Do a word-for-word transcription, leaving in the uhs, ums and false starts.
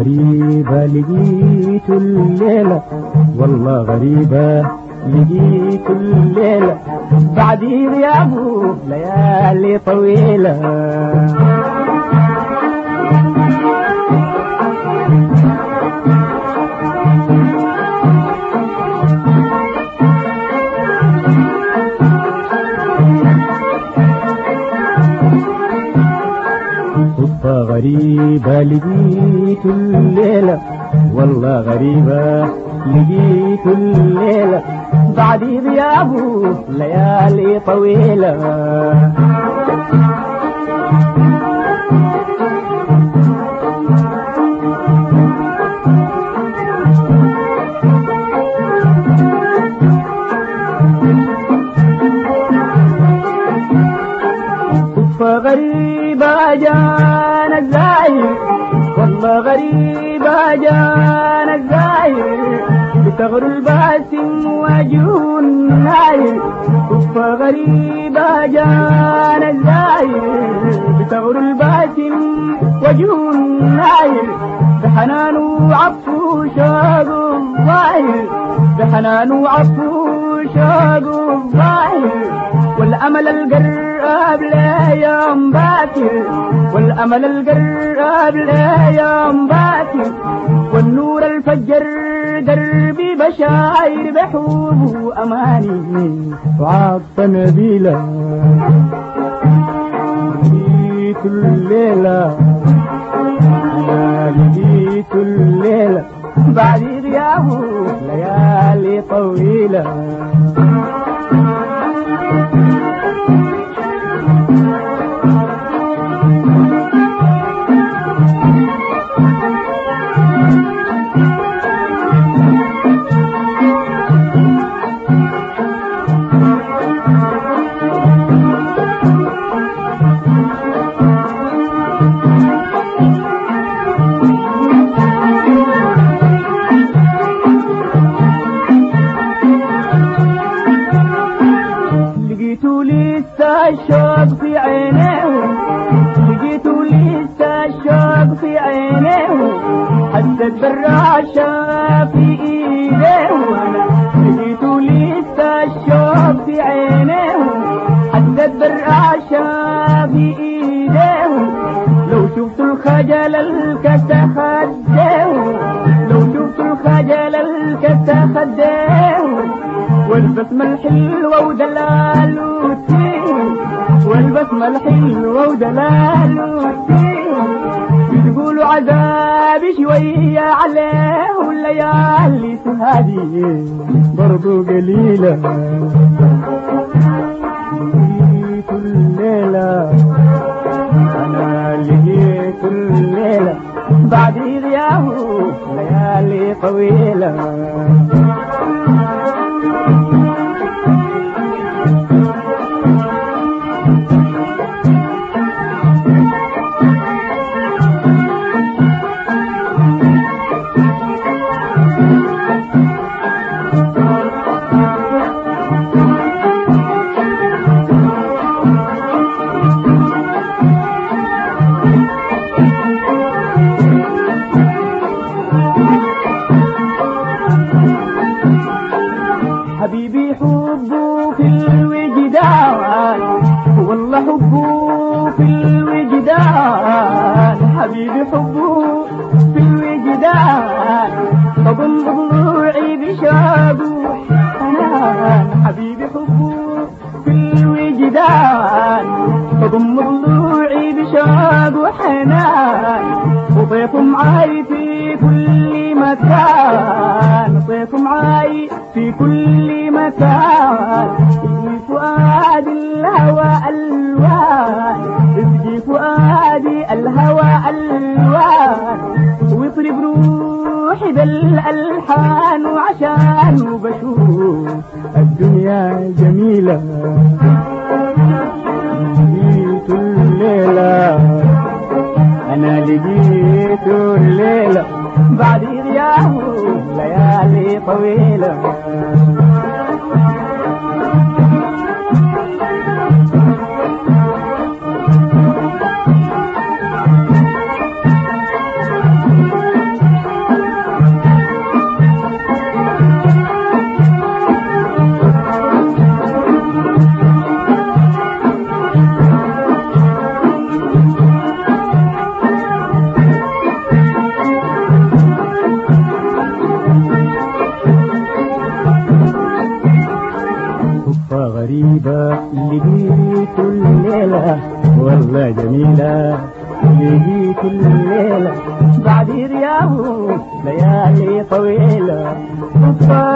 غريبة لقيت الليلة، والله غريبة لقيت الليلة، بعد غيابه ليالي طويلة. صدفة غريبة لقيت الليلة، والله غريبة لقيت الليلة، بعد غيابه ليالي طويلة. صدفة غريبة جانا الزاير، والله غريبة جانا الزاير، بتغر الباسم وجه الناير. صدفة غريبة جانا الزاير، بتغر الباسم وجه الناير، بحنان وعطف شوق الظاهر، بحنان وعطف شوق الظاهر، والأمل القرب ليوم باكر، والأمل القرب ليوم باكر، والنور الفجر دربي بشاير بحوب أماني وعطف نبيلة. لقيت الليلة، أنا لقيت الليلة، بعد غيابه ليالي طويلة. لقيتوا لسه الشوق في عينيه، لقيتوا لسه الشوق في عينيه، حدد بالرعشة في ايديه. لقيتوا لسه الشوق في عينيه، حدد بالرعشة في ايديه، لو شفتوا الخجل الكسى خديه، لو شفتوا الخجل الكسى خديه، والبسمة الحلوة ودلاله فيه، والبسمة الحلوة ودلاله فيه، بتقولوا عذابي شوية عليه، والليالي هذه برضو قليلة. لقيت الليلة، أنا لقيت الليلة، بعد غيابه ليالي طويلة. حبيبي حبه في الوجدان، والله حبه في الوجدان، حبيبي حبه في الوجدان، تضم ضلوعي بشوق وحنان، حبيبي حبه في الوجدان، تضم ضلوعي بشوق وحنان، وطيف معاي في كل مكان، طيف معاي في كل مكان، يسقي فؤادي الهوى ألوان، يسقي فؤادي الهوى ألوان، ويطرب روحي بالألحان، وعشان بشوف الدنيا جميلة. لقيت الليلة، أنا لقيت الليلة، بعد غيابه ليالي طويلة. الليلة لقيت الليلة بعد رياض ليالي طويلة